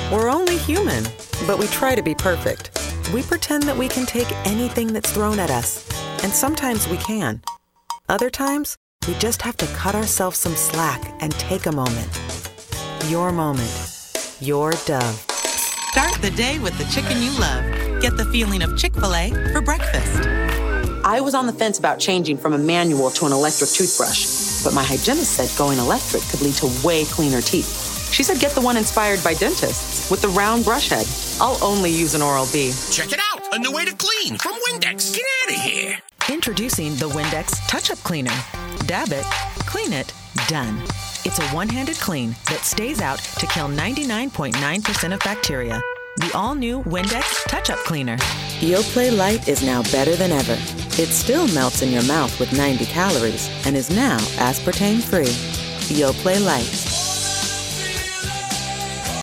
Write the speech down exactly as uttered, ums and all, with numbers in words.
We're only human, but we try to be perfect. We pretend that we can take anything that's thrown at us, and sometimes we can. Other times, we just have to cut ourselves some slack and take a moment. Your moment. Your Dove. Start the day with the chicken you love. Get the feeling of Chick-fil-A for breakfast. I was on the fence about changing from a manual to an electric toothbrush, but my hygienist said going electric could lead to way cleaner teeth. She said get the one inspired by dentists with the round brush head. I'll only use an Oral-B. Check it out, a new way to clean from Windex. Get out of here. Introducing the Windex Touch-Up Cleaner. Dab it, clean it, done. It's a one-handed clean that stays out to kill ninety-nine point nine percent of bacteria. The all-new Windex Touch-Up Cleaner. Yoplait Light is now better than ever. It still melts in your mouth with ninety calories and is now aspartame-free. Yoplait Light.